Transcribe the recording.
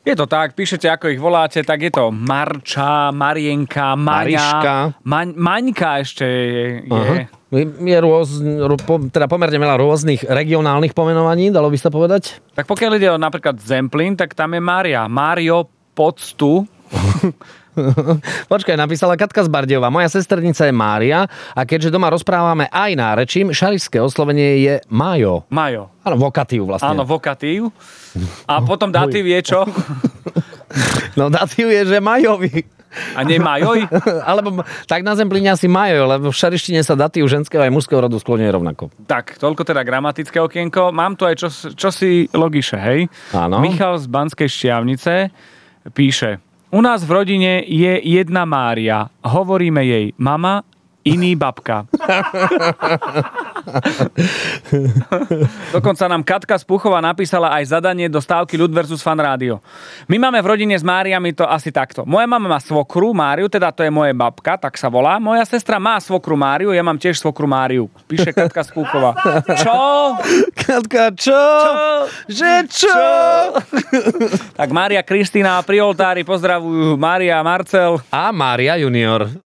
Je to tak, píšete, ako ich voláte, tak je to Marča, Marienka, Maňa, Maňka ešte je. Je teda pomerne veľa rôznych regionálnych pomenovaní, dalo by sa povedať? Tak pokiaľ ide o napríklad Zemplín, tak tam je Mária. Mário, Poctu. Počkaj, napísala Katka z Bardejova. Moja sesternica je Mária a keďže doma rozprávame aj nárečím, šarišské oslovenie je Majo. Majo. Áno, vokatív vlastne. Áno, vokatív. A potom datív je čo? No datív je, že Majovi. A nie Majoj? Alebo tak na Zemplíne asi Majo, lebo v šarištine sa datív ženského aj mužského rodu skloňuje rovnako. Tak, toľko teda gramatické okienko. Mám tu aj čosi logiše, hej? Áno. Michal z Banskej Štiavnice píše: U nás v rodine je jedna Mária. Hovoríme jej mama, iný babka. Dokonca nám Katka z Puchova napísala aj zadanie do stávky Ľud versus Fan Rádio. My máme v rodine s Máriami to asi takto. Moja mama má svokru Máriu, teda to je moje babka, tak sa volá. Moja sestra má svokru Máriu, ja mám tiež svokru Máriu. Píše Katka z Puchova. Čo? Katka, čo? Že čo? Tak Mária Kristína pri oltári pozdravujú Mária a Marcel. A Mária junior.